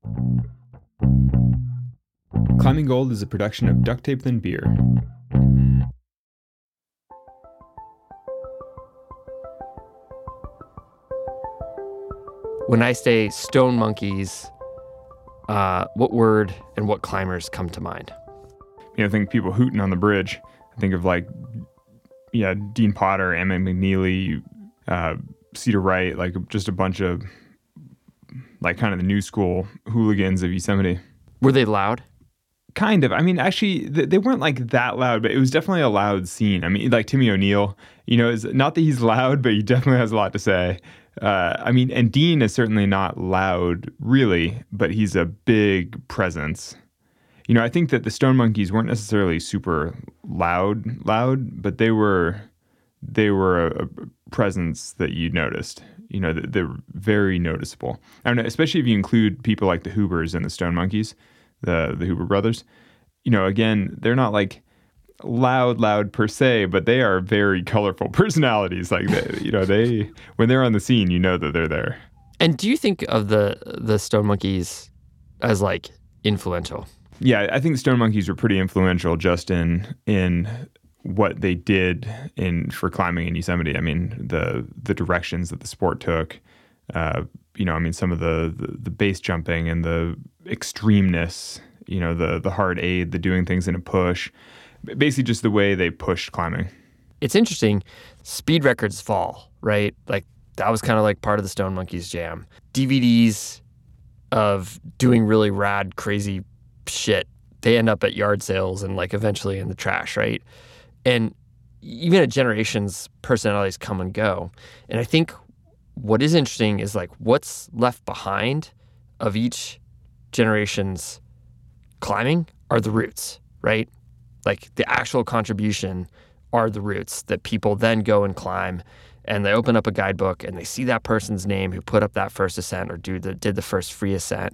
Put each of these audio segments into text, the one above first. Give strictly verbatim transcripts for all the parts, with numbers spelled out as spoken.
Climbing Gold is a production of Duct Tape Than Beer. When I say stone monkeys, uh, what word and what climbers come to mind? You know, I think people hooting on the bridge. I think of like, yeah, Dean Potter, Emmett McNeely, uh, Cedar Wright, like just a bunch of like kind of the new school hooligans of Yosemite. Were they loud? Kind of. I mean, actually, th- they weren't like that loud, but it was definitely a loud scene. I mean, like Timmy O'Neill, you know, is not that he's loud, but he definitely has a lot to say. Uh, I mean, and Dean is certainly not loud, really, but he's a big presence. You know, I think that the Stone Monkeys weren't necessarily super loud, loud, but they were they were a, a presence that you noticed. You know, they're very noticeable. I don't know, especially if you include people like the Hoobers and the Stone Monkeys, the the Hoober brothers. You know, again, they're not like loud, loud per se, but they are very colorful personalities. Like, they, you know, they when they're on the scene, you know that they're there. And do you think of the the Stone Monkeys as like influential? Yeah, I think the Stone Monkeys were pretty influential just in in what they did in for climbing in Yosemite. I mean, the the directions that the sport took. Uh, you know, I mean, some of the, the the base jumping and the extremeness. You know, the the hard aid, the doing things in a push. Basically, just the way they pushed climbing. It's interesting. Speed records fall, right? Like that was kind of like part of the Stone Monkeys jam. D V Ds of doing really rad, crazy shit, they end up at yard sales and like eventually in the trash, right? And even a generation's personalities come and go. And I think what is interesting is like what's left behind of each generation's climbing are the roots, right? Like the actual contribution are the roots that people then go and climb, and they open up a guidebook and they see that person's name who put up that first ascent or do the, did the first free ascent.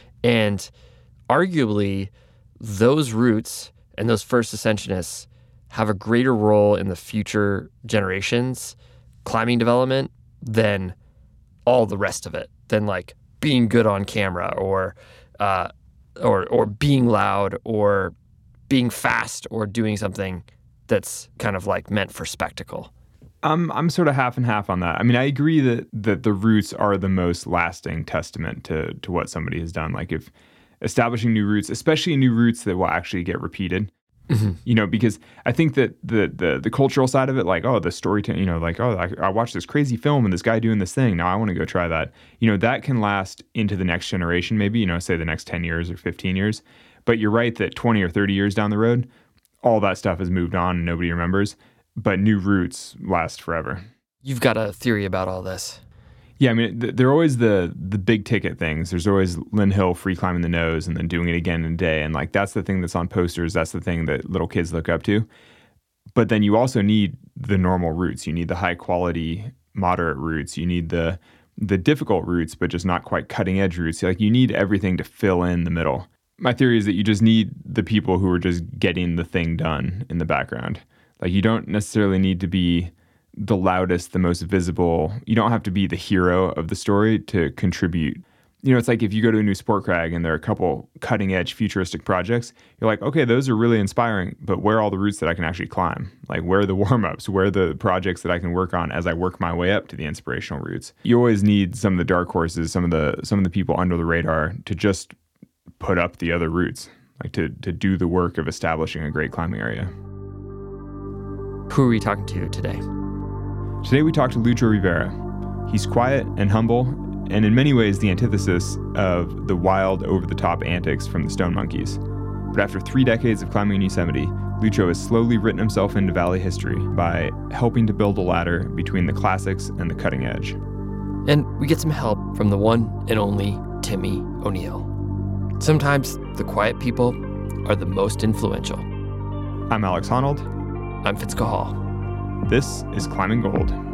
And arguably, those roots and those first ascensionists have a greater role in the future generations' climbing development than all the rest of it, than like being good on camera or uh, or or being loud or being fast or doing something that's kind of like meant for spectacle. I'm I'm sort of half and half on that. I mean, I agree that that the roots are the most lasting testament to to what somebody has done. Like if establishing new roots, especially new roots that will actually get repeated. Mm-hmm. You know, because I think that the the the cultural side of it, like, oh, the storytelling, you know, like, oh, I, I watched this crazy film and this guy doing this thing. Now I want to go try that. You know, that can last into the next generation, maybe, you know, say the next ten years or fifteen years. But you're right that twenty or thirty years down the road, all that stuff has moved on and nobody remembers. But new roots last forever. You've got a theory about all this. Yeah, I mean, th- they're always the the big ticket things. There's always Lynn Hill free climbing the nose and then doing it again in a day. And like, that's the thing that's on posters. That's the thing that little kids look up to. But then you also need the normal routes. You need the high quality, moderate routes. You need the the difficult routes, but just not quite cutting edge routes. Like, you need everything to fill in the middle. My theory is that you just need the people who are just getting the thing done in the background. Like, you don't necessarily need to be the loudest, the most visible. You don't have to be the hero of the story to contribute. You know, it's like if you go to a new sport crag and there are a couple cutting edge futuristic projects, you're like, okay, those are really inspiring, but where are all the routes that I can actually climb? Like, where are the warm-ups? Where are the projects that I can work on as I work my way up to the inspirational routes? You always need some of the dark horses, some of the some of the people under the radar to just put up the other routes, like to to do the work of establishing a great climbing area. Who are we talking to today? Today we talked to Lucho Rivera. He's quiet and humble, and in many ways the antithesis of the wild, over-the-top antics from the Stone Monkeys. But after three decades of climbing in Yosemite, Lucho has slowly written himself into Valley history by helping to build a ladder between the classics and the cutting edge. And we get some help from the one and only Timmy O'Neill. Sometimes the quiet people are the most influential. I'm Alex Honnold. I'm Fitz Cahall. This is Climbing Gold.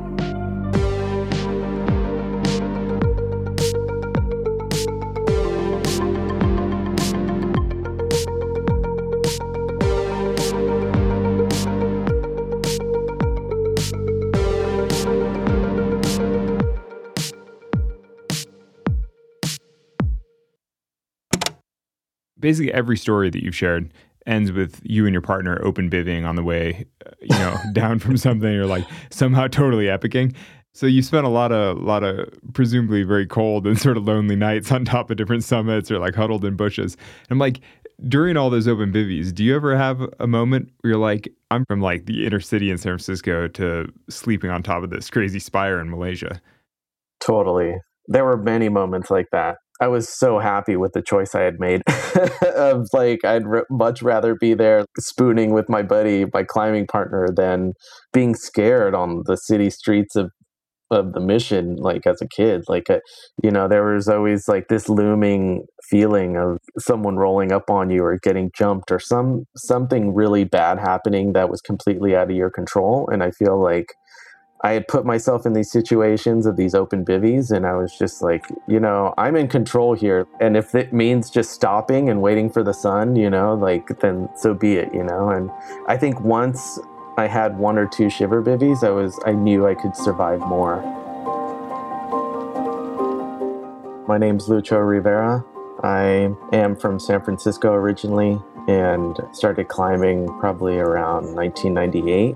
basically every story that you've shared ends with you and your partner open bivvying on the way, you know, down from something, or like somehow totally epicing. So you spent a lot of, lot of presumably very cold and sort of lonely nights on top of different summits or like huddled in bushes. And I'm like, during all those open bivvies, do you ever have a moment where you're like, I'm from like the inner city in San Francisco to sleeping on top of this crazy spire in Malaysia? Totally. There were many moments like that. I was so happy with the choice I had made of like, I'd r- much rather be there spooning with my buddy, my climbing partner, than being scared on the city streets of, of the Mission, like as a kid. Like, uh, you know, there was always like this looming feeling of someone rolling up on you or getting jumped or some something really bad happening that was completely out of your control. And I feel like I had put myself in these situations of these open bivvies, and I was just like, you know, I'm in control here. And if it means just stopping and waiting for the sun, you know, like, then so be it, you know. And I think once I had one or two shiver bivvies, I was, I knew I could survive more. My name's Lucho Rivera. I am from San Francisco originally and started climbing probably around nineteen ninety-eight.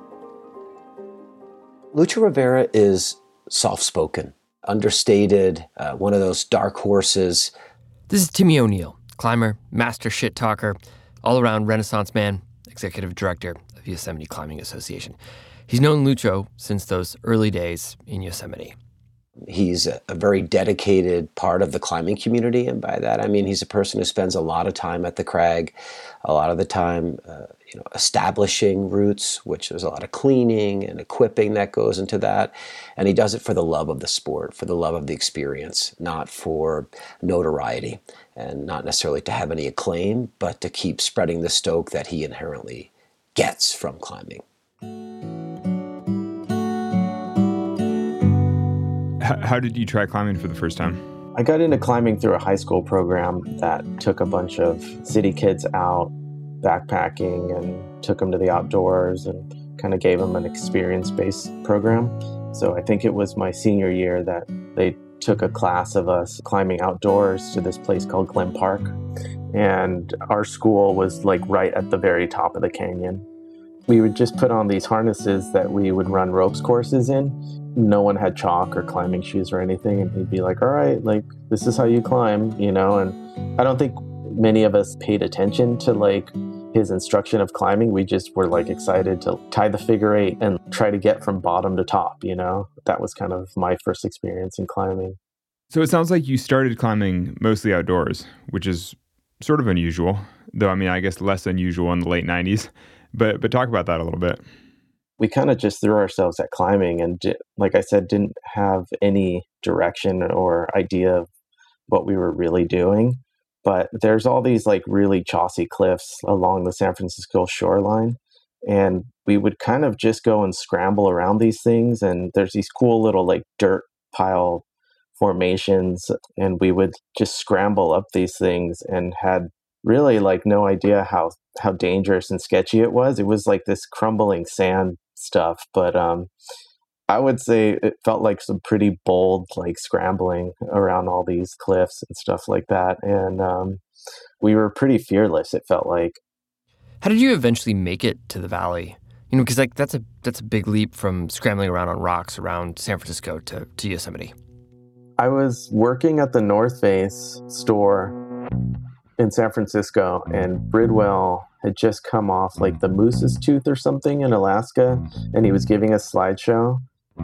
Lucho Rivera is soft-spoken, understated, uh, one of those dark horses. This is Timmy O'Neill, climber, master shit talker, all-around Renaissance man, executive director of Yosemite Climbing Association. He's known Lucho since those early days in Yosemite. He's a, a very dedicated part of the climbing community, and by that I mean he's a person who spends a lot of time at the crag, a lot of the time uh, you know, establishing routes, which there's a lot of cleaning and equipping that goes into that, and he does it for the love of the sport, for the love of the experience, not for notoriety, and not necessarily to have any acclaim, but to keep spreading the stoke that he inherently gets from climbing. How did you try climbing for the first time? I got into climbing through a high school program that took a bunch of city kids out backpacking and took them to the outdoors and kind of gave them an experience-based program. So I think it was my senior year that they took a class of us climbing outdoors to this place called Glen Park. And our school was like right at the very top of the canyon. We would just put on these harnesses that we would run ropes courses in. No one had chalk or climbing shoes or anything. And he'd be like, all right, like, this is how you climb, you know? And I don't think many of us paid attention to like his instruction of climbing. We just were like excited to tie the figure eight and try to get from bottom to top, you know? That was kind of my first experience in climbing. So it sounds like you started climbing mostly outdoors, which is sort of unusual, though, I mean, I guess less unusual in the late nineties. But but talk about that a little bit. We kind of just threw ourselves at climbing and, like I said, didn't have any direction or idea of what we were really doing. But there's all these like really chossy cliffs along the San Francisco shoreline. And we would kind of just go and scramble around these things. And there's these cool little like dirt pile formations. And we would just scramble up these things and had really like no idea how how dangerous and sketchy it was. It was like this crumbling sand stuff, but um I would say it felt like some pretty bold like scrambling around all these cliffs and stuff like that. And um we were pretty fearless, it felt like. How did you eventually make it to the valley? You know, because like that's a that's a big leap from scrambling around on rocks around San Francisco to, to Yosemite. I was working at the North Face store in San Francisco, and Bridwell had just come off like the Moose's Tooth or something in Alaska, and he was giving a slideshow.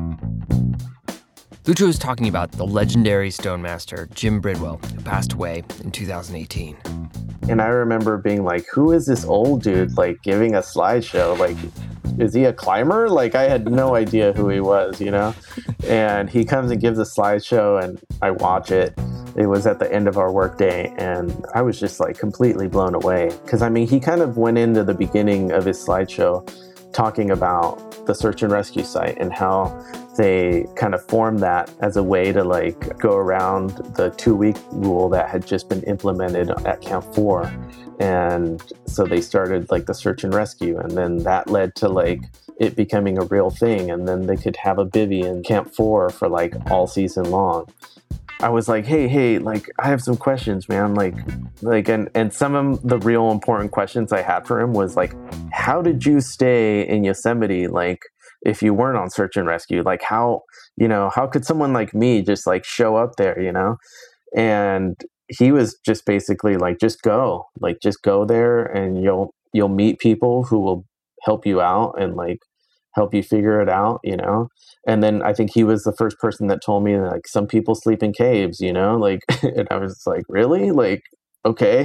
Lucho is talking about the legendary Stonemaster Jim Bridwell, who passed away in two thousand eighteen. And I remember being like, who is this old dude like giving a slideshow? Like, is he a climber? Like, I had no idea who he was, you know? And he comes and gives a slideshow, and I watch it. It was at the end of our workday, and I was just like completely blown away. Because I mean, he kind of went into the beginning of his slideshow talking about the search and rescue site and how they kind of formed that as a way to like go around the two week rule that had just been implemented at Camp Four. And so they started like the search and rescue, and then that led to like it becoming a real thing. And then they could have a bivvy in Camp Four for like all season long. I was like, hey, hey, like, I have some questions, man. Like, Like, and, and some of the real important questions I had for him was like, how did you stay in Yosemite? Like, if you weren't on search and rescue, like how, you know, how could someone like me just like show up there, you know? And he was just basically like, just go, like, just go there and you'll, you'll meet people who will help you out and like help you figure it out, you know? And then I think he was the first person that told me like some people sleep in caves, you know, like, and I was like, really? Like, okay.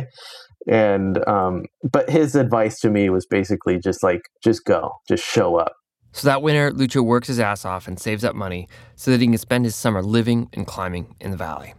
And, um, but his advice to me was basically just like, just go, just show up. So that winter, Lucho works his ass off and saves up money so that he can spend his summer living and climbing in the valley.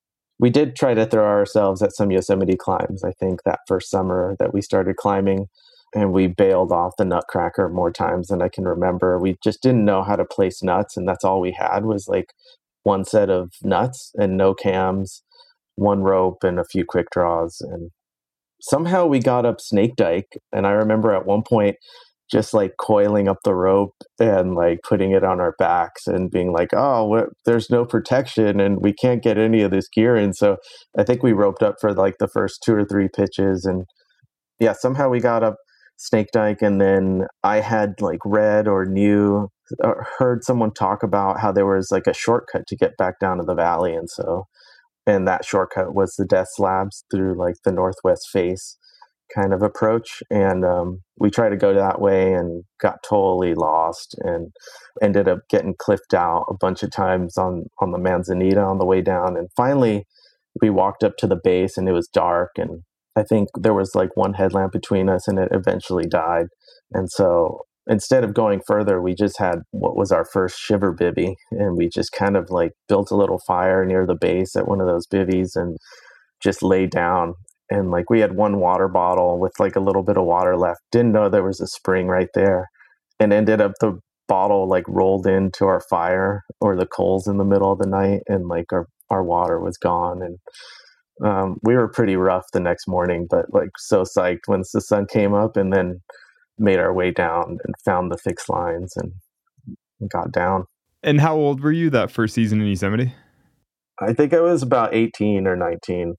We did try to throw ourselves at some Yosemite climbs, I think, that first summer that we started climbing, and we bailed off the Nutcracker more times than I can remember. We just didn't know how to place nuts, and that's all we had was like one set of nuts and no cams, one rope and a few quick draws. And somehow we got up Snake Dike, and I remember at one point just like coiling up the rope and like putting it on our backs and being like, oh, what, there's no protection and we can't get any of this gear in. So I think we roped up for like the first two or three pitches, and yeah, somehow we got up Snake Dike. And then I had like read or knew or heard someone talk about how there was like a shortcut to get back down to the valley. And so, and that shortcut was the death slabs through like the northwest face kind of approach. And um, we tried to go that way and got totally lost and ended up getting cliffed out a bunch of times on, on the Manzanita on the way down. And finally we walked up to the base and it was dark. And I think there was like one headlamp between us and it eventually died. And so instead of going further, we just had what was our first shiver bivvy. And we just kind of like built a little fire near the base at one of those bivvies and just laid down. And like we had one water bottle with like a little bit of water left. Didn't know there was a spring right there, and ended up the bottle like rolled into our fire or the coals in the middle of the night, and like our, our water was gone. And um, we were pretty rough the next morning, but like so psyched once the sun came up, and then made our way down and found the fixed lines and got down. And how old were you that first season in Yosemite? I think I was about eighteen or nineteen.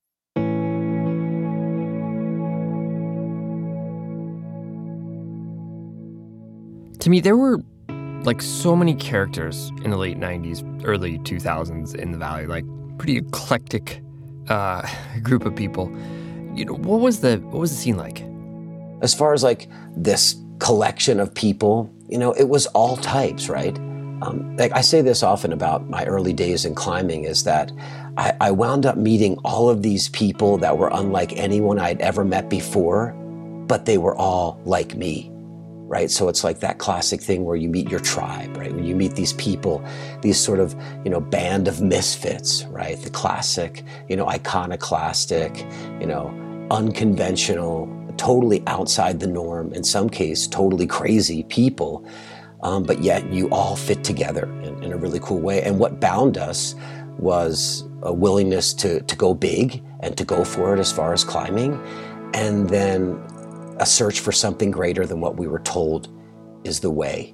To me, there were like so many characters in the late nineties, early two thousands in the valley, like pretty eclectic uh, group of people. You know, what was the what was the scene like? As far as like this collection of people, you know, it was all types, right? Um, like I say this often about my early days in climbing is that I, I wound up meeting all of these people that were unlike anyone I'd ever met before, but they were all like me. Right? So it's like that classic thing where you meet your tribe, right? When you meet these people, these sort of, you know, band of misfits, right? The classic, you know, iconoclastic, you know, unconventional, totally outside the norm, in some case, totally crazy people. Um, but yet you all fit together in, in a really cool way. And what bound us was a willingness to, to go big and to go for it as far as climbing. And then a search for something greater than what we were told is the way.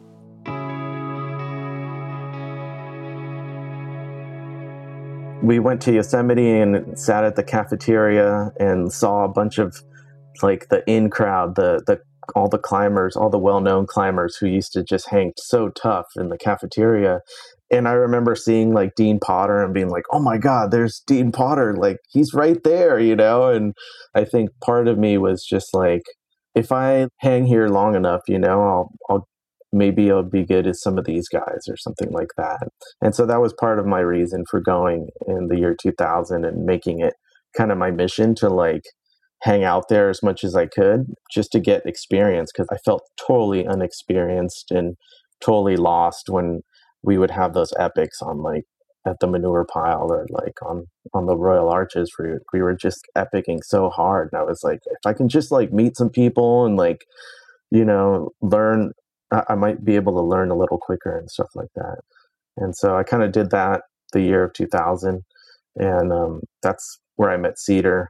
We went to Yosemite and sat at the cafeteria and saw a bunch of like the in crowd, the the all the climbers, all the well-known climbers who used to just hang so tough in the cafeteria. And I remember seeing like Dean Potter and being like, oh my God, there's Dean Potter. Like he's right there, you know? And I think part of me was just like, if I hang here long enough, you know, I'll, I'll maybe I'll be good as some of these guys or something like that. And so that was part of my reason for going in the year two thousand and making it kind of my mission to like hang out there as much as I could just to get experience, because I felt totally unexperienced and totally lost when we would have those epics on like at the manure pile or like on, on the Royal Arches where we were just epicking so hard. And I was like, if I can just like meet some people and like, you know, learn, I, I might be able to learn a little quicker and stuff like that. And so I kind of did that the year of two thousand. And um, that's where I met Cedar.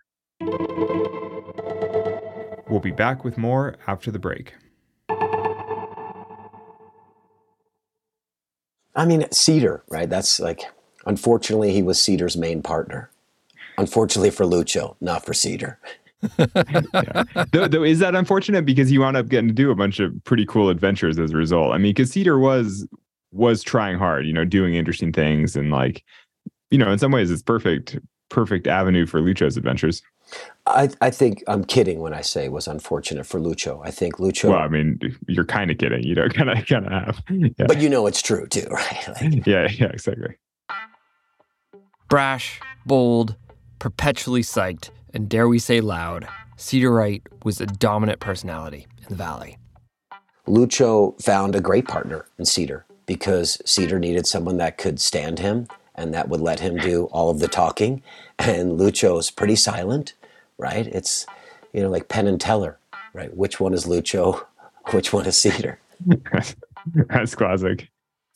We'll be back with more after the break. I mean, Cedar, right? That's like, unfortunately, he was Cedar's main partner. Unfortunately for Lucho, not for Cedar. yeah. though, though, is that unfortunate because he wound up getting to do a bunch of pretty cool adventures as a result? I mean, because Cedar was was trying hard, you know, doing interesting things, and like, you know, in some ways, it's perfect, perfect avenue for Lucho's adventures. I, I think I'm kidding when I say it was unfortunate for Lucho. I think Lucho. Well, I mean, you're kind of kidding. You know, kind of, kind of have. Yeah. But you know it's true too, right? Like, yeah, yeah, exactly. Brash, bold, perpetually psyched, and dare we say loud, Cedar Wright was a dominant personality in the Valley. Lucho found a great partner in Cedar because Cedar needed someone that could stand him and that would let him do all of the talking. And Lucho's pretty silent, right? It's, you know, like Penn and Teller, right? Which one is Lucho? Which one is Cedar? That's classic.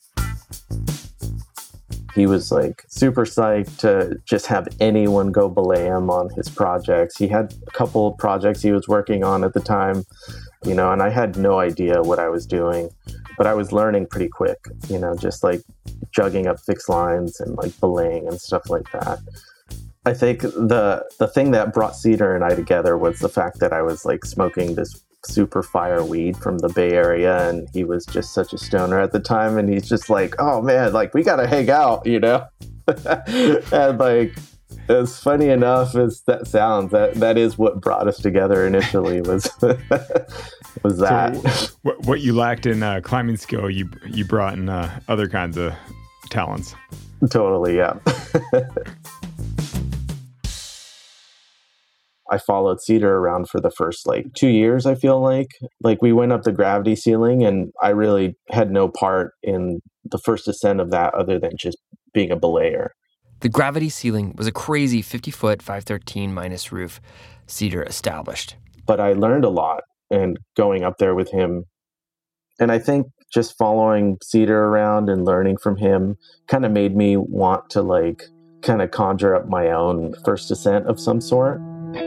He was like super psyched to just have anyone go belay him on his projects. He had a couple of projects he was working on at the time, you know, and I had no idea what I was doing, but I was learning pretty quick, you know, just like jugging up fixed lines and like belaying and stuff like that. I think the the thing that brought Cedar and I together was the fact that I was like smoking this super fire weed from the Bay Area, and he was just such a stoner at the time, and he's just like, oh man, like we gotta hang out, you know. And like, as funny enough as that sounds, that that is what brought us together initially, was was that. So what, what you lacked in uh, climbing skill, you you brought in uh, other kinds of talents. Totally, yeah. I followed Cedar around for the first like two years, I feel like. Like we went up the gravity ceiling, and I really had no part in the first ascent of that other than just being a belayer. The gravity ceiling was a crazy fifty-foot, five thirteen minus roof Cedar established. But I learned a lot and going up there with him. And I think just following Cedar around and learning from him kind of made me want to like kind of conjure up my own first ascent of some sort.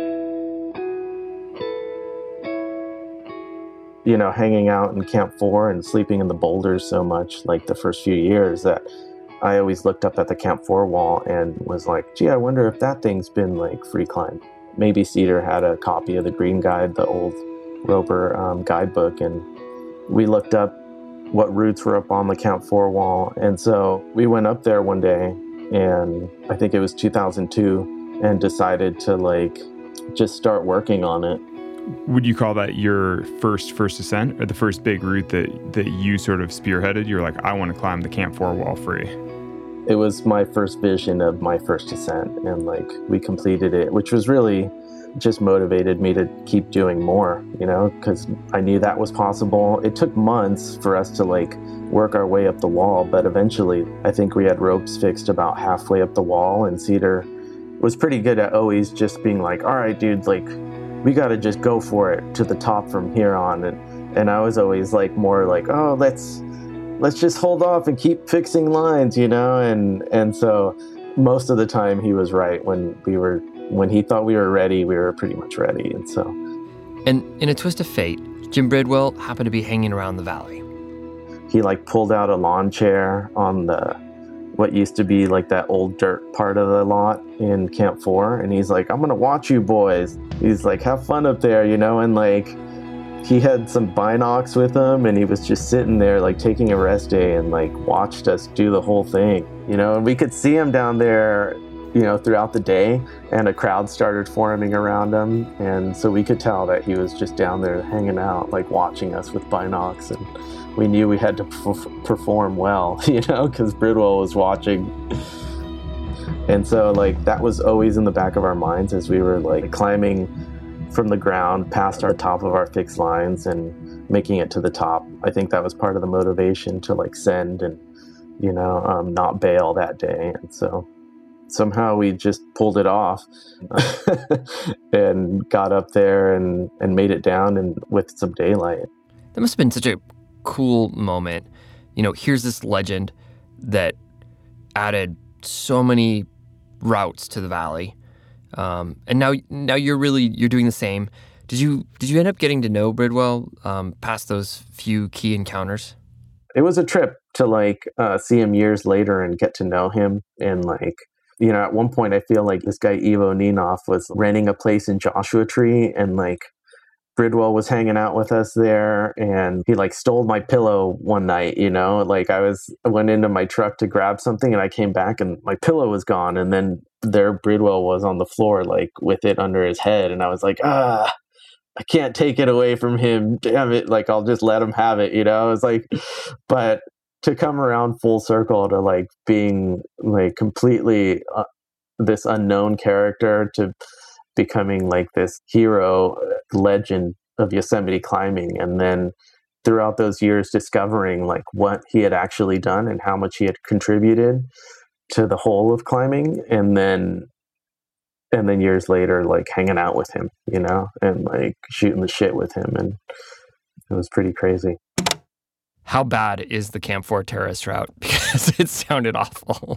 You know, hanging out in Camp four and sleeping in the boulders so much, like the first few years, that I always looked up at the Camp four wall and was like, gee, I wonder if that thing's been like free climbed. Maybe Cedar had a copy of the Green Guide, the old Roper um, guidebook, and we looked up what routes were up on the Camp four wall. And so we went up there one day, and I think it was two thousand two, and decided to like just start working on it. Would you call that your first first ascent, or the first big route that, that you sort of spearheaded? You're like, I want to climb the Camp four wall free. It was my first vision of my first ascent, and like we completed it, which was really just motivated me to keep doing more, you know, because I knew that was possible. It took months for us to like work our way up the wall, but eventually I think we had ropes fixed about halfway up the wall, and Cedar was pretty good at always just being like, all right, dude, like we got to just go for it to the top from here on. And and I was always like more like, oh, let's let's just hold off and keep fixing lines, you know? And and so most of the time he was right. When we were when he thought we were ready, we were pretty much ready. And so And in a twist of fate, Jim Bridwell happened to be hanging around the valley. He like pulled out a lawn chair on the what used to be like that old dirt part of the lot in Camp four, and he's like, I'm gonna watch you boys. He's like, have fun up there, you know? And like he had some binocs with him, and he was just sitting there like taking a rest day and like watched us do the whole thing, you know? And we could see him down there, you know, throughout the day, and a crowd started forming around him, and so we could tell that he was just down there hanging out, like watching us with binocs. And we knew we had to perf- perform well, you know, because Bridwell was watching. And so like that was always in the back of our minds as we were like climbing from the ground past our top of our fixed lines and making it to the top. I think that was part of the motivation to like send and, you know, um, not bail that day. And so somehow we just pulled it off and got up there and, and made it down and with some daylight. That must have been such a cool moment. You know, here's this legend that added so many routes to the valley, um, and now now you're really you're doing the same. Did you did you end up getting to know Bridwell um, past those few key encounters? It was a trip to like uh, see him years later and get to know him and like You know, at one point I feel like this guy Ivo Ninoff was renting a place in Joshua Tree, and like Bridwell was hanging out with us there, and he like stole my pillow one night, you know, like I was, I went into my truck to grab something and I came back and my pillow was gone. And then there Bridwell was on the floor, like with it under his head. And I was like, ah, I can't take it away from him. Damn it. Like, I'll just let him have it, you know, it's like, but to come around full circle to like being like completely uh, this unknown character to becoming like this hero legend of Yosemite climbing, and then throughout those years discovering like what he had actually done and how much he had contributed to the whole of climbing, and then and then years later like hanging out with him, you know, and like shooting the shit with him, and it was pretty crazy. How bad is the Camp Four Terrorist route? Because it sounded awful.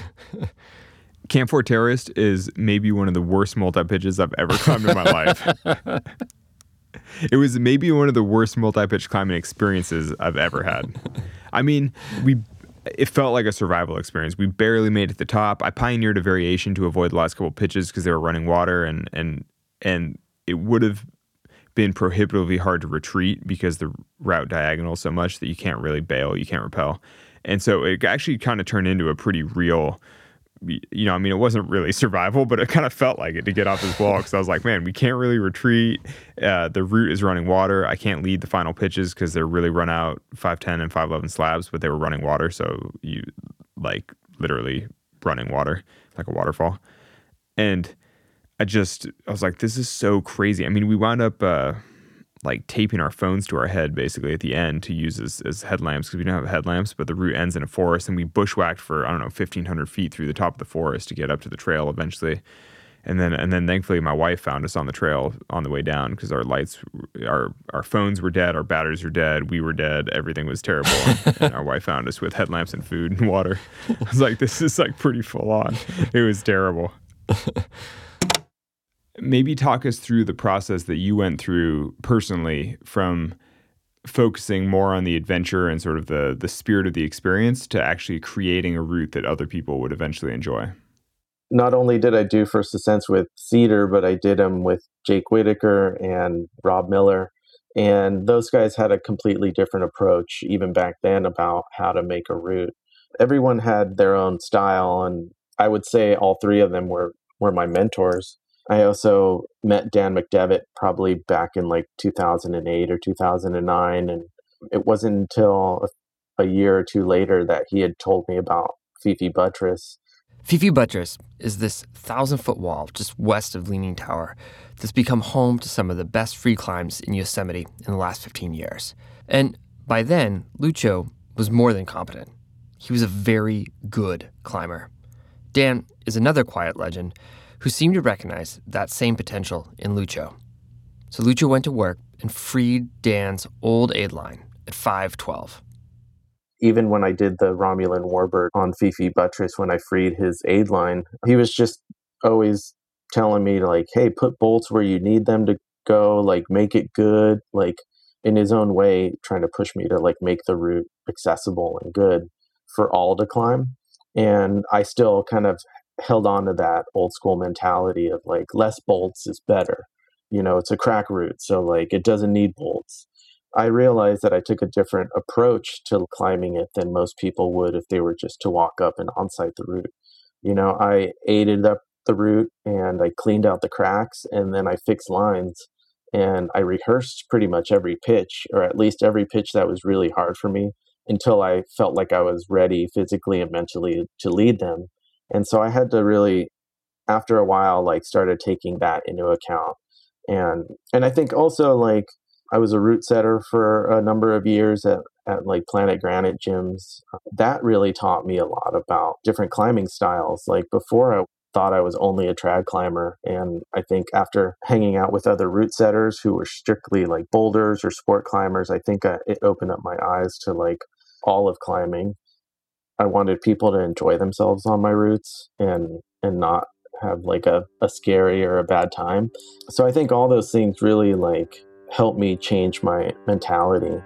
Camp Four Terrorist is maybe one of the worst multi-pitches I've ever climbed in my life. It was maybe one of the worst multi-pitch climbing experiences I've ever had. I mean, we it felt like a survival experience. We barely made it to the top. I pioneered a variation to avoid the last couple of pitches because they were running water, and and and it would have been prohibitively hard to retreat because the route diagonal so much that you can't really bail, you can't rappel. And so it actually kind of turned into a pretty real, you know, I mean, it wasn't really survival, but it kind of felt like it to get off this wall, because I was like, man, we can't really retreat. Uh, the route is running water. I can't lead the final pitches because they're really run out five ten and five eleven slabs, but they were running water. So you like literally running water like a waterfall. And I just, I was like, this is so crazy. I mean, we wound up uh, like taping our phones to our head basically at the end to use as, as headlamps, because we don't have headlamps, but the route ends in a forest, and we bushwhacked for, I don't know, fifteen hundred feet through the top of the forest to get up to the trail eventually. And then, and then thankfully my wife found us on the trail on the way down, because our lights, our, our phones were dead, our batteries were dead, we were dead, everything was terrible. And, and our wife found us with headlamps and food and water. I was like, this is like pretty full on. It was terrible. Maybe talk us through the process that you went through personally, from focusing more on the adventure and sort of the the spirit of the experience to actually creating a route that other people would eventually enjoy. Not only did I do first ascents with Cedar, but I did them with Jake Whitaker and Rob Miller. And those guys had a completely different approach even back then about how to make a route. Everyone had their own style, and I would say all three of them were, were my mentors. I also met Dan McDevitt probably back in like two thousand eight or two thousand nine. And it wasn't until a, a year or two later that he had told me about Fifi Buttress. Fifi Buttress is this thousand-foot wall just west of Leaning Tower that's become home to some of the best free climbs in Yosemite in the last fifteen years. And by then, Lucho was more than competent. He was a very good climber. Dan is another quiet legend who seemed to recognize that same potential in Lucho. So Lucho went to work and freed Dan's old aid line at five twelve. Even when I did the Romulan Warbird on Fifi Buttress, when I freed his aid line, he was just always telling me like, hey, put bolts where you need them to go, like make it good, like in his own way, trying to push me to like make the route accessible and good for all to climb. And I still kind of held on to that old school mentality of like less bolts is better. You know, it's a crack route, so like it doesn't need bolts. I realized that I took a different approach to climbing it than most people would if they were just to walk up and on-site the route. You know, I aided up the route and I cleaned out the cracks, and then I fixed lines, and I rehearsed pretty much every pitch, or at least every pitch that was really hard for me, until I felt like I was ready physically and mentally to lead them. And so I had to really, after a while, like started taking that into account. And and I think also like I was a route setter for a number of years at, at like Planet Granite gyms. That really taught me a lot about different climbing styles. Like before I thought I was only a trad climber. And I think after hanging out with other route setters who were strictly like boulders or sport climbers, I think I, it opened up my eyes to like all of climbing. I wanted people to enjoy themselves on my routes and and not have like a, a scary or a bad time. So I think all those things really like helped me change my mentality.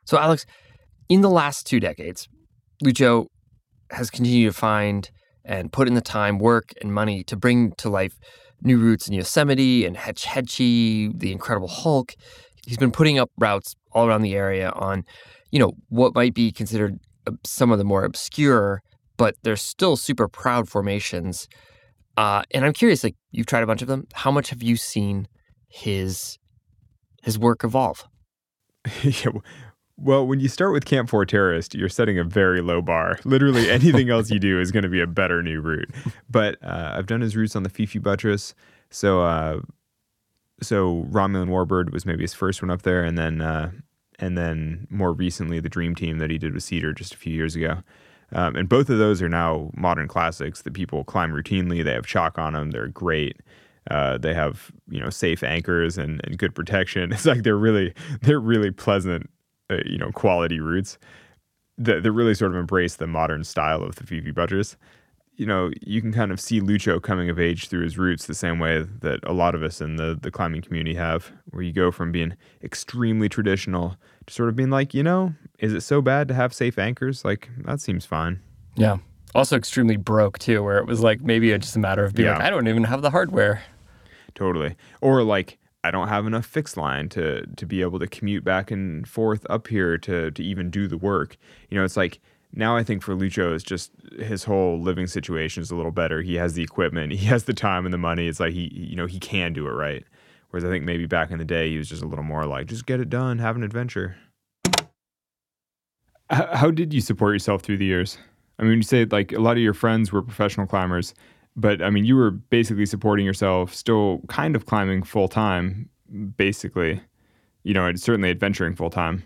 So Alex, in the last two decades, Lucho has continued to find and put in the time, work, and money to bring to life new routes in Yosemite and Hetch Hetchy, the Incredible Hulk. He's been putting up routes all around the area on, you know, what might be considered some of the more obscure, but they're still super proud formations. Uh, and I'm curious, like, you've tried a bunch of them. How much have you seen his his work evolve? Yeah, well, when you start with Camp Four Terrorist, you're setting a very low bar. Literally anything else you do is going to be a better new route. But uh, I've done his routes on the Fifi Buttress. So uh, so Romulan Warbird was maybe his first one up there. And then uh, and then more recently, the Dream Team that he did with Cedar just a few years ago. Um, and both of those are now modern classics that people climb routinely. They have chalk on them. They're great. Uh, they have, you know, safe anchors and, and good protection. It's like they're really they're really pleasant, uh, you know, quality routes that, that really sort of embrace the modern style of the Fifi Buttress. You know, you can kind of see Lucho coming of age through his routes the same way that a lot of us in the, the climbing community have, where you go from being extremely traditional to sort of being like, you know, is it so bad to have safe anchors? Like, that seems fine. Yeah. Also extremely broke, too, where it was like maybe just a matter of being Yeah. like, I don't even have the hardware. Totally. Or like, I don't have enough fixed line to to be able to commute back and forth up here to to even do the work. You know, it's like, now I think for Lucho, it's just his whole living situation is a little better. He has the equipment, he has the time and the money. It's like he, you know, he can do it right. Whereas I think maybe back in the day, he was just a little more like, just get it done, have an adventure. How, how did you support yourself through the years? I mean, you say like a lot of your friends were professional climbers, but I mean, you were basically supporting yourself, still kind of climbing full time, basically, you know, and certainly adventuring full time.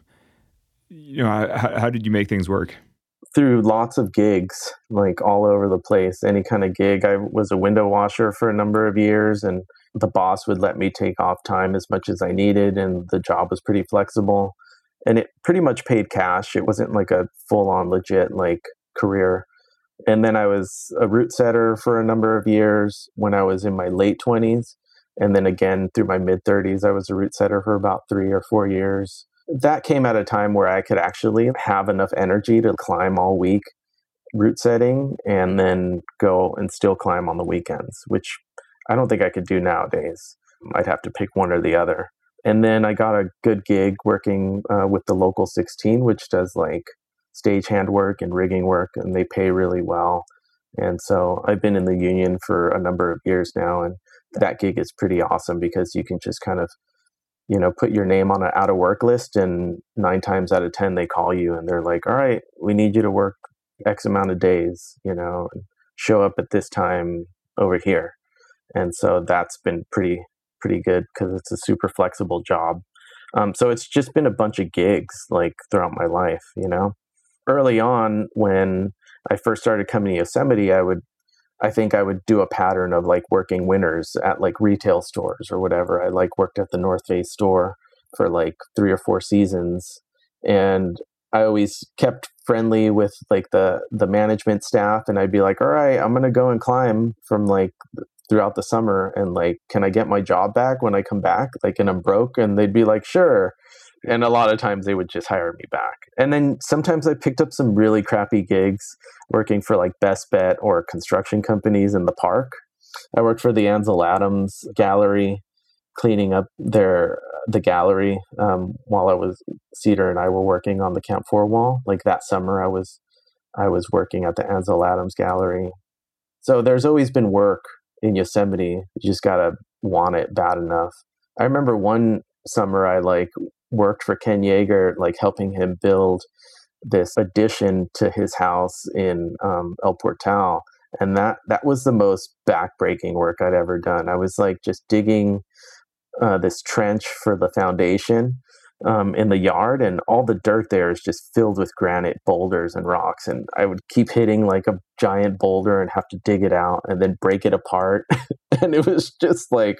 You know, how, how did you make things work? Through lots of gigs, like all over the place, any kind of gig. I was a window washer for a number of years, and the boss would let me take off time as much as I needed, and the job was pretty flexible. And it pretty much paid cash. It wasn't like a full-on legit like career. And then I was a route setter for a number of years when I was in my late twenties. And then again, through my mid-thirties, I was a route setter for about three or four years. That came at a time where I could actually have enough energy to climb all week route setting and then go and still climb on the weekends, which I don't think I could do nowadays. I'd have to pick one or the other. And then I got a good gig working uh, with the Local sixteen, which does like stagehand work and rigging work, and they pay really well. And so I've been in the union for a number of years now, and that gig is pretty awesome because you can just kind of, you know, put your name on an out of work list, and nine times out of ten they call you and they're like, all right, we need you to work X amount of days, you know, and show up at this time over here. And so that's been pretty pretty good because it's a super flexible job. Um, so it's just been a bunch of gigs like throughout my life, you know. Early on, when I first started coming to Yosemite, I would, I think I would do a pattern of like working winters at like retail stores or whatever. I like worked at the North Face store for like three or four seasons, and I always kept friendly with like the the management staff, and I'd be like, all right, I'm gonna go and climb from like throughout the summer, and like, can I get my job back when I come back? Like, and I'm broke, and they'd be like, sure. And a lot of times they would just hire me back. And then sometimes I picked up some really crappy gigs working for like Best Bet or construction companies in the park. I worked for the Ansel Adams Gallery, cleaning up their the gallery um, while I was Cedar and I were working on the Camp Four wall. Like that summer, I was I was working at the Ansel Adams Gallery. So there's always been work in Yosemite. You just gotta want it bad enough. I remember one summer I like worked for Ken Yeager, like helping him build this addition to his house in um, El Portal. And that, that was the most backbreaking work I'd ever done. I was like just digging uh, this trench for the foundation um, in the yard, and all the dirt there is just filled with granite boulders and rocks. And I would keep hitting like a giant boulder and have to dig it out and then break it apart. And it was just like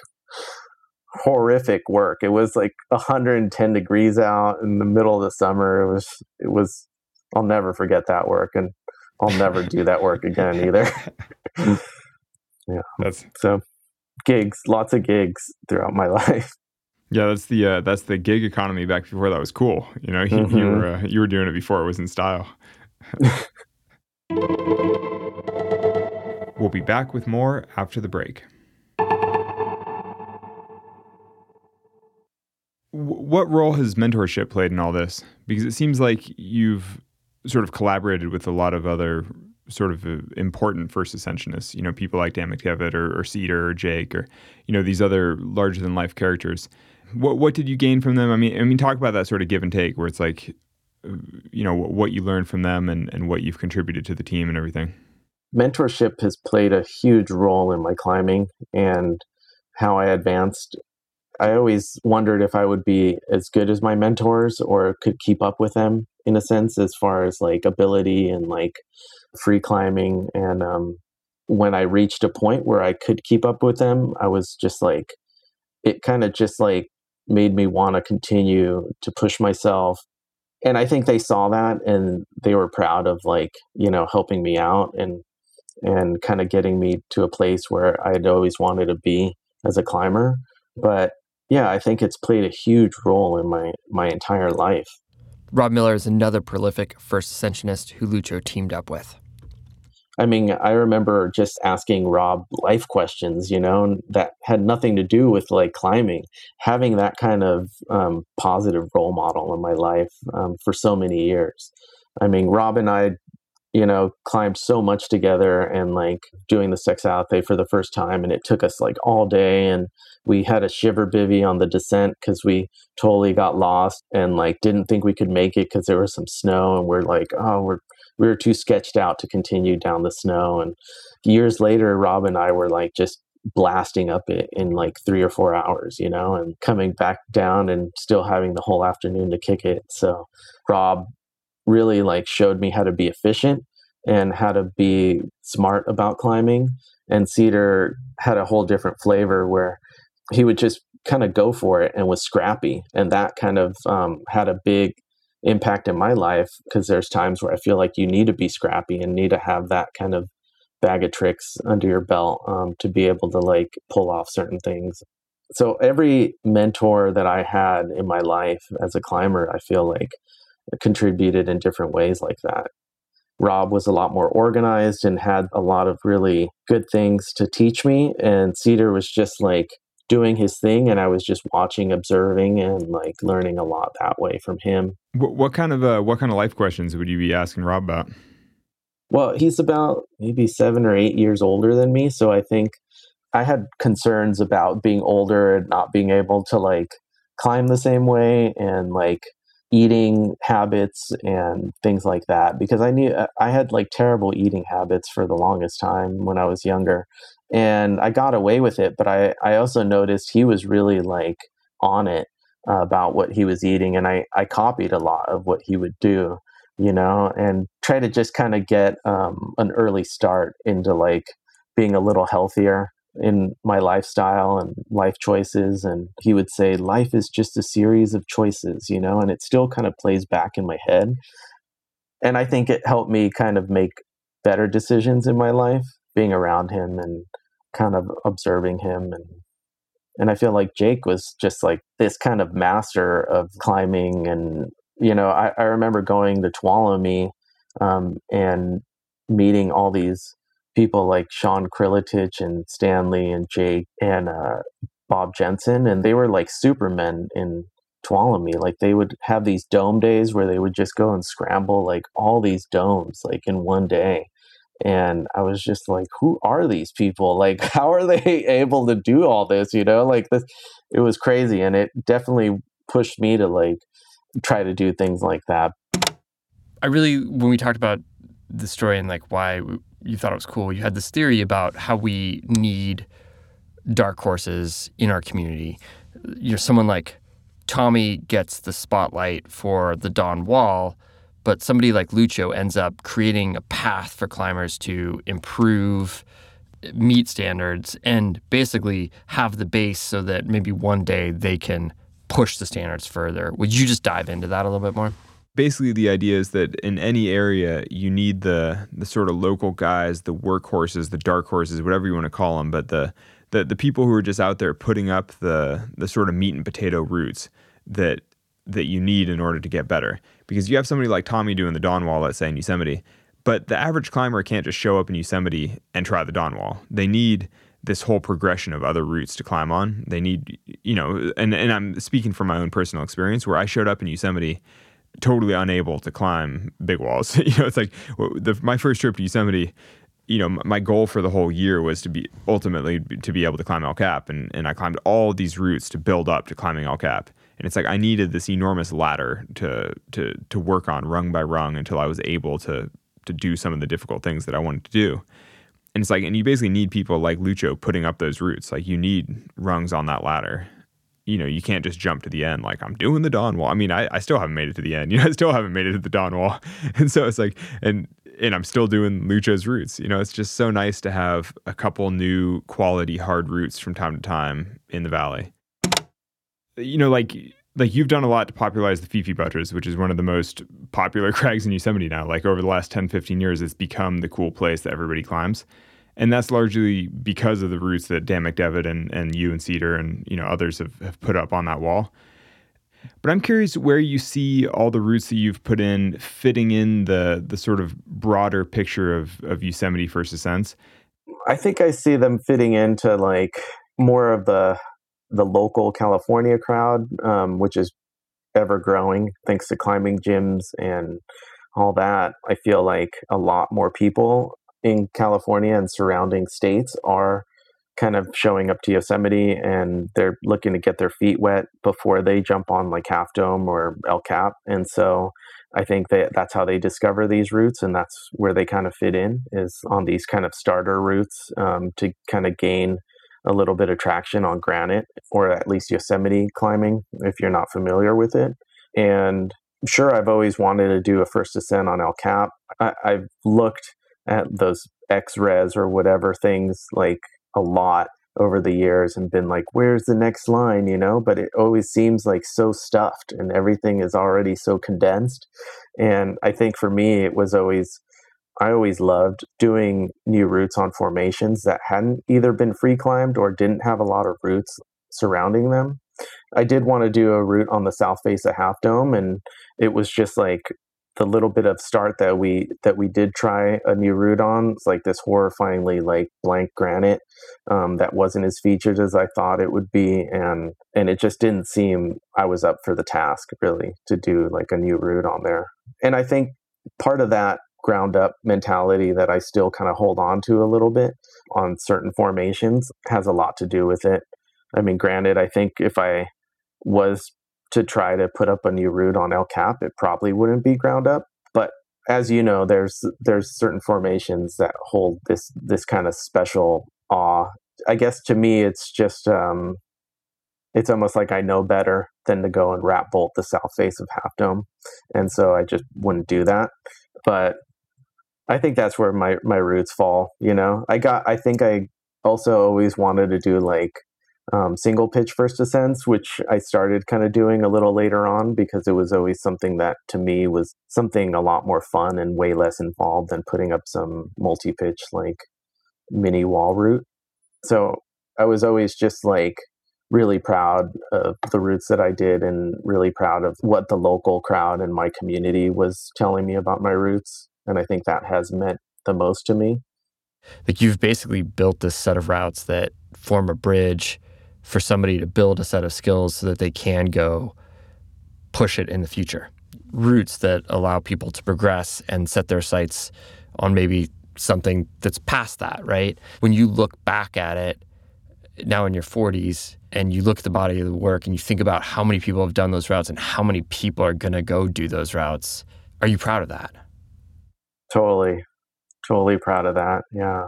horrific work. It was like one hundred ten degrees out in the middle of the summer. It was, it was, I'll never forget that work, and I'll never do that work again either. Yeah. That's so gigs, lots of gigs throughout my life. Yeah, that's the uh, that's the gig economy back before that was cool. You know, you, Mm-hmm. you were uh, you were doing it before it was in style. We'll be back with more after the break. What role has mentorship played in all this? Because it seems like you've sort of collaborated with a lot of other sort of uh, important first ascensionists, you know, people like Dan McDevitt or, or Cedar or Jake or, you know, these other larger than life characters. What what did you gain from them? I mean, I mean, talk about that sort of give and take where it's like, you know, what you learned from them and, and what you've contributed to the team and everything. Mentorship has played a huge role in my climbing and how I advanced. I always wondered if I would be as good as my mentors or could keep up with them in a sense, as far as like ability and like free climbing. And um, when I reached a point where I could keep up with them, I was just like, it kind of just like made me want to continue to push myself. And I think they saw that and they were proud of like, you know, helping me out and, and kind of getting me to a place where I'd always wanted to be as a climber. But yeah, I think it's played a huge role in my, my entire life. Rob Miller is another prolific first ascensionist who Lucho teamed up with. I mean, I remember just asking Rob life questions, you know, that had nothing to do with like climbing, having that kind of um, positive role model in my life um, for so many years. I mean, Rob and I, you know, climbed so much together and like doing the Sexalthe for the first time. And it took us like all day. And we had a shiver bivvy on the descent because we totally got lost and like didn't think we could make it because there was some snow. And we're like, oh, we're we were too sketched out to continue down the snow. And years later, Rob and I were like just blasting up it in like three or four hours, you know, and coming back down and still having the whole afternoon to kick it. So Rob really like showed me how to be efficient and how to be smart about climbing. And Cedar had a whole different flavor where he would just kind of go for it and was scrappy. And that kind of um, had a big impact in my life because there's times where I feel like you need to be scrappy and need to have that kind of bag of tricks under your belt um, to be able to like pull off certain things. So every mentor that I had in my life as a climber, I feel like contributed in different ways like that. Rob was a lot more organized and had a lot of really good things to teach me. And Cedar was just like doing his thing. And I was just watching, observing, and like learning a lot that way from him. What, what kind of uh, what kind of life questions would you be asking Rob about? Well, he's about maybe seven or eight years older than me. So I think I had concerns about being older and not being able to like climb the same way and like eating habits and things like that, because I knew I had like terrible eating habits for the longest time when I was younger, and I got away with it. But I, I also noticed he was really like on it uh, about what he was eating. And I, I copied a lot of what he would do, you know, and try to just kind of get um, an early start into like being a little healthier in my lifestyle and life choices. And he would say, life is just a series of choices, you know, and it still kind of plays back in my head. And I think it helped me kind of make better decisions in my life, being around him and kind of observing him. And and I feel like Jake was just like this kind of master of climbing. And, you know, I, I remember going to Tuolumne um, and meeting all these people like Sean Krilitich and Stanley and Jake and uh, Bob Jensen. And they were like supermen in Tuolumne. Like they would have these dome days where they would just go and scramble like all these domes like in one day. And I was just like, who are these people? Like, how are they able to do all this? You know, like this, it was crazy. And it definitely pushed me to like try to do things like that. I really, when we talked about the story and like why you thought it was cool, you had this theory about how we need dark horses in our community. You know, someone like Tommy gets the spotlight for the Dawn Wall, but somebody like Lucho ends up creating a path for climbers to improve, meet standards, and basically have the base so that maybe one day they can push the standards further. Would you just dive into that a little bit more? Basically, the idea is that in any area, you need the the sort of local guys, the workhorses, the dark horses, whatever you want to call them, but the the the people who are just out there putting up the the sort of meat and potato routes that that you need in order to get better. Because you have somebody like Tommy doing the Dawn Wall, let's say, in Yosemite, but the average climber can't just show up in Yosemite and try the Dawn Wall. They need this whole progression of other routes to climb on. They need, you know, and, and I'm speaking from my own personal experience where I showed up in Yosemite totally unable to climb big walls. You know, it's like the, my first trip to Yosemite, you know, my goal for the whole year was to be ultimately to be able to climb El Cap. And, and I climbed all these routes to build up to climbing El Cap. And it's like I needed this enormous ladder to to to work on rung by rung until I was able to to do some of the difficult things that I wanted to do. And it's like, and you basically need people like Lucho putting up those routes. Like you need rungs on that ladder. You know, you can't just jump to the end like I'm doing the Dawn Wall. I mean, I, I still haven't made it to the end. You know, I still haven't made it to the Dawn Wall. And so it's like, and and I'm still doing Lucho's routes. You know, it's just so nice to have a couple new quality hard routes from time to time in the valley. You know, like like you've done a lot to popularize the Fifi Buttress, which is one of the most popular crags in Yosemite now. Like over the last ten, fifteen years, it's become the cool place that everybody climbs. And that's largely because of the routes that Dan McDevitt and, and you and Cedar and, you know, others have, have put up on that wall. But I'm curious where you see all the routes that you've put in fitting in the the sort of broader picture of, of Yosemite First Ascents. I think I see them fitting into like more of the the local California crowd, um, which is ever growing thanks to climbing gyms and all that. I feel like a lot more people in California and surrounding states are kind of showing up to Yosemite and they're looking to get their feet wet before they jump on like Half Dome or El Cap. And so I think that that's how they discover these routes, and that's where they kind of fit in, is on these kind of starter routes um, to kind of gain a little bit of traction on granite, or at least Yosemite climbing, if you're not familiar with it. And sure, I've always wanted to do a first ascent on El Cap. I, I've looked at those X-Res or whatever things like a lot over the years and been like, where's the next line, you know? But it always seems like so stuffed and everything is already so condensed. And I think for me, it was always, I always loved doing new routes on formations that hadn't either been free climbed or didn't have a lot of routes surrounding them. I did want to do a route on the south face of Half Dome, and it was just like the little bit of start that we that we did try a new route on. It's like this horrifyingly like blank granite um, that wasn't as featured as I thought it would be, and and it just didn't seem I was up for the task really to do like a new route on there. And I think part of that ground up mentality that I still kind of hold on to a little bit on certain formations has a lot to do with it. I mean, granted, I think if I was to try to put up a new route on El Cap, it probably wouldn't be ground up. But as you know, there's there's certain formations that hold this this kind of special awe. I guess to me, it's just um, it's almost like I know better than to go and wrap bolt the south face of Half Dome, and so I just wouldn't do that. But I think that's where my my roots fall. You know, I got. I think I also always wanted to do like um, single pitch first ascents, which I started kind of doing a little later on because it was always something that to me was something a lot more fun and way less involved than putting up some multi pitch like mini wall route. So I was always just like really proud of the routes that I did and really proud of what the local crowd and my community was telling me about my routes. And I think that has meant the most to me. Like you've basically built this set of routes that form a bridge for somebody to build a set of skills so that they can go push it in the future. Routes that allow people to progress and set their sights on maybe something that's past that, right? When you look back at it now in your forties and you look at the body of the work and you think about how many people have done those routes and how many people are going to go do those routes, are you proud of that? Totally. Totally proud of that. Yeah.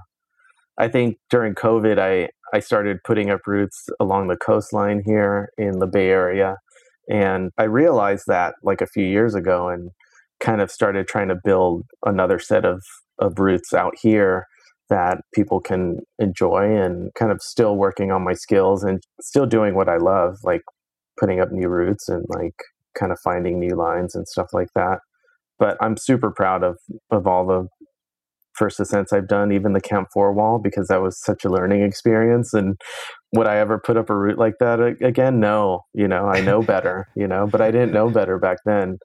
I think during COVID, I, I started putting up routes along the coastline here in the Bay Area. And I realized that like a few years ago and kind of started trying to build another set of, of routes out here that people can enjoy, and kind of still working on my skills and still doing what I love, like putting up new routes and like kind of finding new lines and stuff like that. But I'm super proud of, of all the first ascents I've done, even the Camp four wall, because that was such a learning experience. And would I ever put up a route like that again? No, you know, I know better, you know, but I didn't know better back then.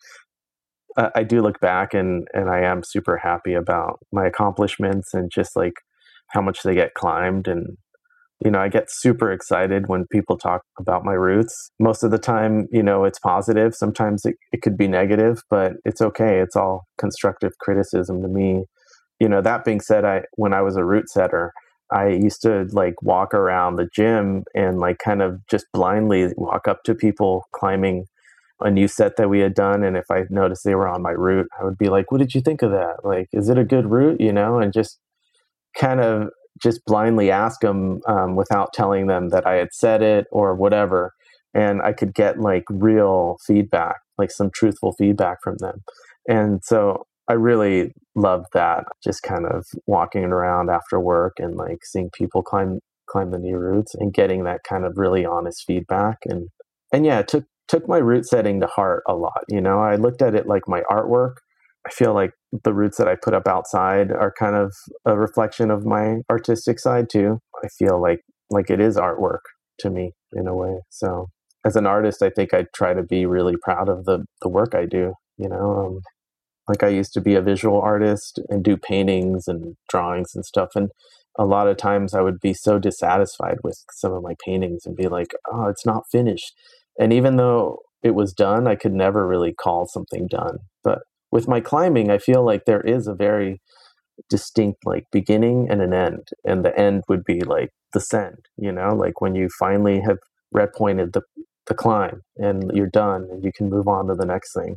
Uh, I do look back and, and I am super happy about my accomplishments and just like how much they get climbed. And, you know, I get super excited when people talk about my routes. Most of the time, you know, it's positive. Sometimes it, it could be negative, but it's okay. It's all constructive criticism to me. You know, that being said, I when I was a route setter, I used to like walk around the gym and like kind of just blindly walk up to people climbing a new set that we had done. And if I noticed they were on my route, I would be like, what did you think of that? Like, is it a good route? You know, and just kind of just blindly ask them um, without telling them that I had said it or whatever. And I could get like real feedback, like some truthful feedback from them. And so I really loved that, just kind of walking around after work and like seeing people climb climb the new routes and getting that kind of really honest feedback. And and yeah, it took took my route setting to heart a lot. You know, I looked at it like my artwork. I feel like the routes that I put up outside are kind of a reflection of my artistic side too. I feel like like it is artwork to me in a way. So as an artist, I think I try to be really proud of the the work I do. You know, um, like I used to be a visual artist and do paintings and drawings and stuff. And a lot of times I would be so dissatisfied with some of my paintings and be like, oh, it's not finished. And even though it was done, I could never really call something done. But with my climbing, I feel like there is a very distinct like beginning and an end. And the end would be like the send, you know, like when you finally have red pointed the, the climb and you're done and you can move on to the next thing.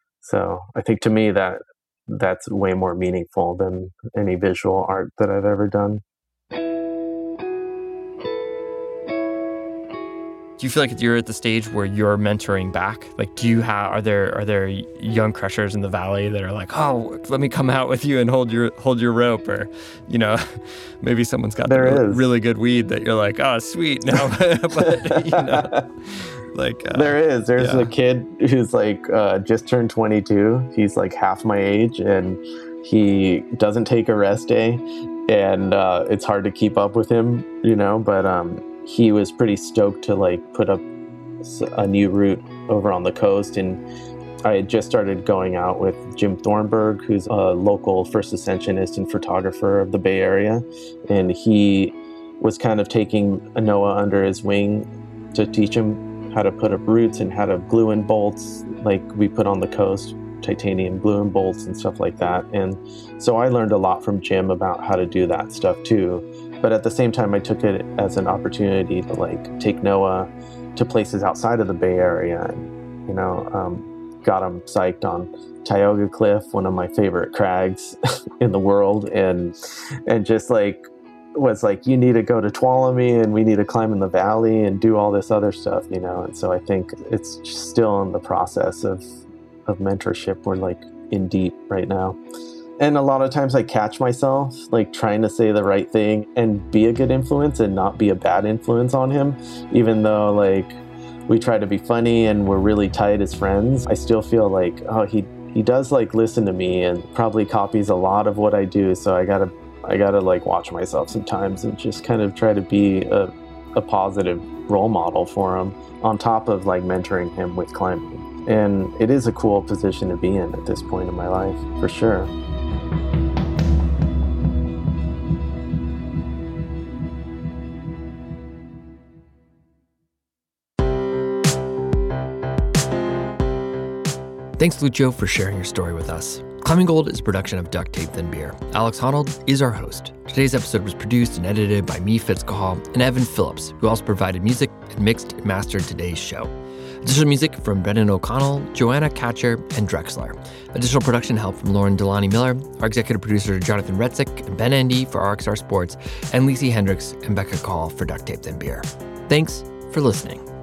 So I think to me that that's way more meaningful than any visual art that I've ever done. Do you feel like you're at the stage where you're mentoring back? Like, do you have, are there, are there young crushers in the valley that are like, oh, let me come out with you and hold your, hold your rope? Or, you know, maybe someone's got there the is. really good weed that you're like, oh, sweet. No, but, you know, like. Uh, there is. There's yeah. a kid who's like uh, just turned twenty-two. He's like half my age and he doesn't take a rest day. And uh, it's hard to keep up with him, you know, but um, he was pretty stoked to like put up a new route over on the coast. And I had just started going out with Jim Thornburg, who's a local first ascensionist and photographer of the Bay Area. And he was kind of taking Noah under his wing to teach him how to put up routes and how to glue in bolts like we put on the coast, titanium glue in bolts and stuff like that. And so I learned a lot from Jim about how to do that stuff too. But at the same time, I took it as an opportunity to like take Noah to places outside of the Bay Area, and you know, um, got him psyched on Tioga Cliff, one of my favorite crags in the world, and and just like was like, you need to go to Tuolumne, and we need to climb in the valley and do all this other stuff, you know. And so I think it's still in the process of of mentorship. We're like in deep right now. And a lot of times I catch myself like trying to say the right thing and be a good influence and not be a bad influence on him, even though like we try to be funny and we're really tight as friends. I still feel like, oh, he he does like listen to me and probably copies a lot of what I do. So I gotta I gotta like watch myself sometimes and just kind of try to be a, a positive role model for him on top of like mentoring him with climbing. And it is a cool position to be in at this point in my life, for sure. Thanks, Lucio, for sharing your story with us. Climbing Gold is a production of Duct Tape Then Beer. Alex Honnold is our host. Today's episode was produced and edited by me, Fitzcahall, and Evan Phillips, who also provided music and mixed and mastered today's show. Additional music from Brendan O'Connell, Joanna Katcher, and Drexler. Additional production help from Lauren Delani Miller. Our executive producer are Jonathan Retzik and Ben Andy for R X R Sports, and Lisi Hendricks and Becca Call for Duct Tape Then Beer. Thanks for listening.